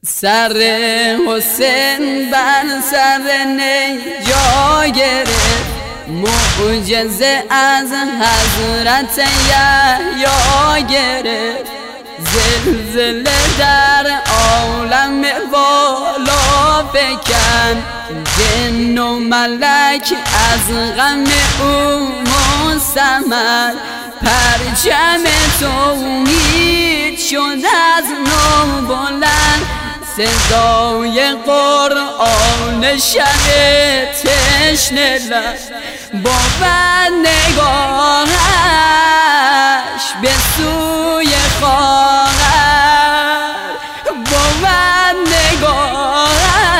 سر حسین بر سر نی جا گرفت، معجزه از حضرت یحیی گرفت. زلزله در عالم بالا فکن، جن و ملک از غم او مستمر. پرچم توحید شد از نو بلند، صدای قرآن شه تشنه لب. بود نگاهش به سوی خواهر، بود نگاهش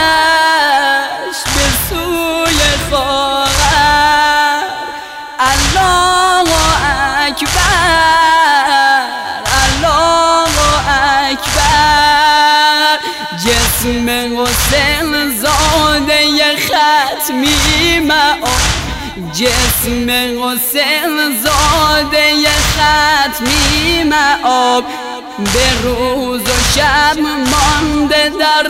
به سوی خواهر. الله اکبر، الله اکبر. جسم حسین زاده ختمی معاد، جسم حسین زاده ختمی معاد. به روز و شب مانده در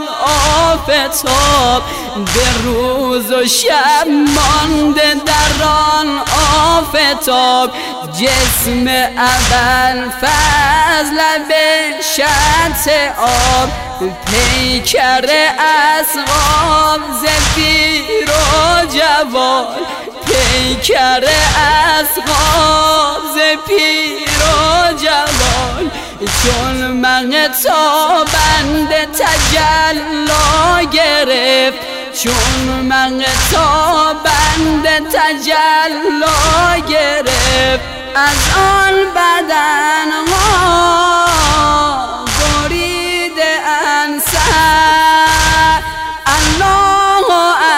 آفتاب، به روز و شب مانده در آفتاب. جسم ابوالفضل به شط آب، پیکر اصحاب ز پیر و جوان، پیکر اصحاب ز پیر و جوان. چون مهتابنده تجلی گرفت، چون مهتابنده تجلی گرفت. از آن بدنها بریده انصر. الله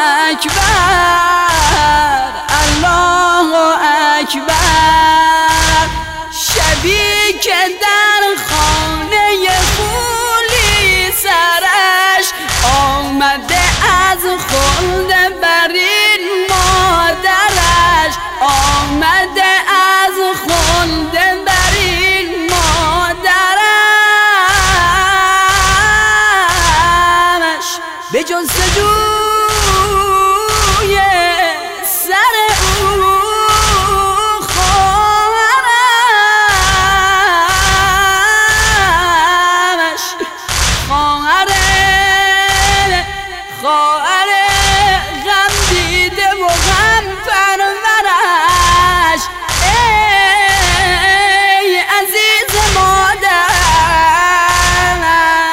اکبر، الله اکبر. شبی که در خانه خولی سرش آمده از خلد برین مادرش، آمده از خلد برین مادرش. به جز سجوی سر او خواهر غم دیده و غم پرورش. ای عزیز مادر،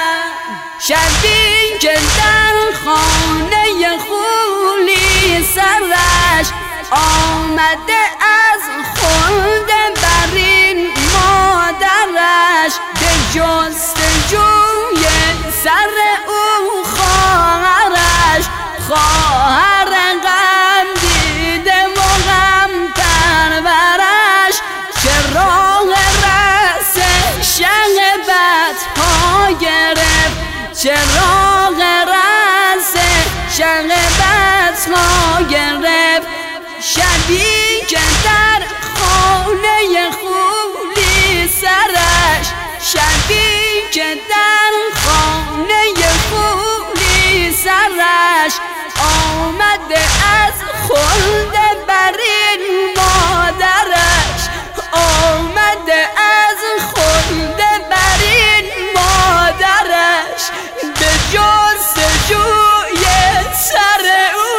شبی که در خانه خولی سرش آمده از خلد برین مادرش. به جستجوی سر او خواهرش، خواهر غم دیده و غم پرورش. چه راه رأس شهبت ها گرفت، چه راه رأس شهبت ها گرفت. شبی که در خانه خولی سرش، شبی که در خانه خولی سرش آمده از خلد برین مادرش، آمده از خلد برین مادرش. به جستجوی سر او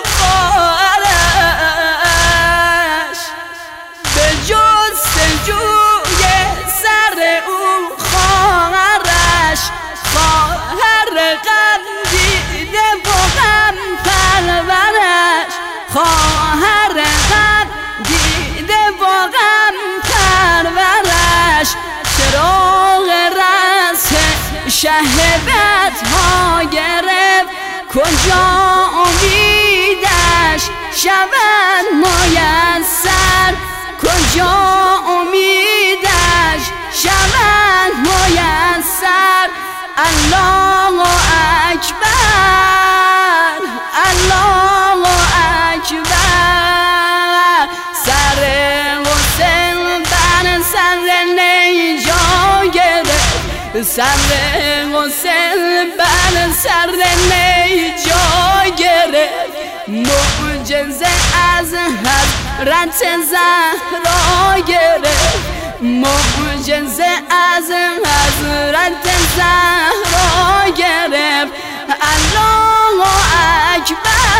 خواهرش، به جستجوی سر او خواهرش. خواهر غم دیده و غم پرورش، خواهر غم دیده و غم پرورش. چراغ رأس شهوت ها گرفت، کجا امیدش شود میسر، کجا امیدش شود میسر. الله اکبر، الله اکبر. سر حسین بر سر نی جا گرفت، سر حسین بر سر نی جا گرفت معجزه از حضرت زهرا گرفت معجزه از حضرت زهرا گرفت الله اکبر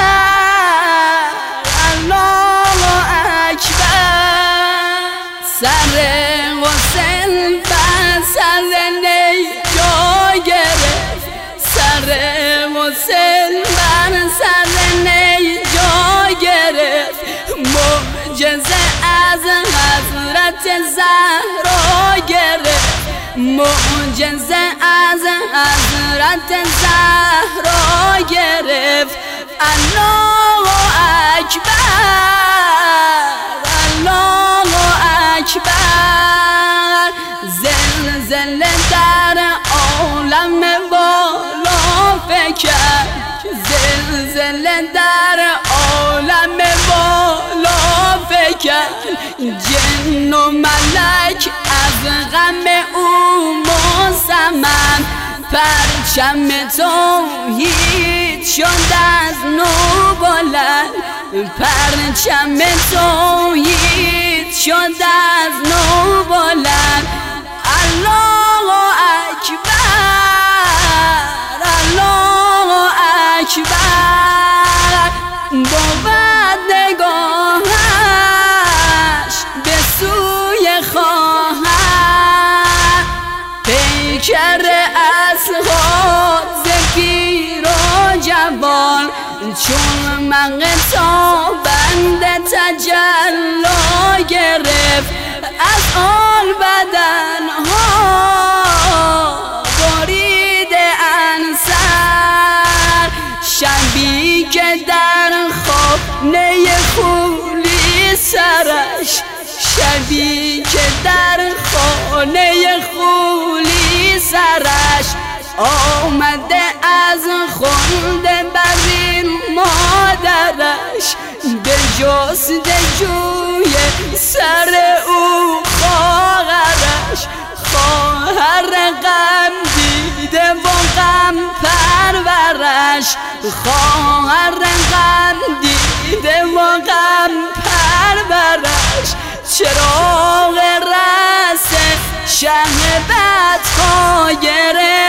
الله اکبر سر حسین بر سر نی جا گرفت سر حسین بر سر نی جا گرفت معجزه از حضرت زهرا گرفت معجزه از حضرت زهرا گرفت الله اکبر الله اکبر زلزله در عالم بالا فکر زلزله در عالم بالا فکر جن و ملک از غم او مصمم پرچم توحید شد از نو بلند پرچم توحید شد از نو بلند الله اکبر الله اکبر بود نگاهش به سوی خواهر پیکر اصحاب ذکیر و جوان چون مغتابند تجلا گرفت از آن بدنها برید انصر شبی که در خانه خولی سرش شبی که در خانه خولی سرش آمده از خونده برین مادرش به جستجوی سر او خواهرش خواهر غم دیده و غم پرورش خواهر غم دیده و غم پرورش چراغ رس شه بدخواه گرفت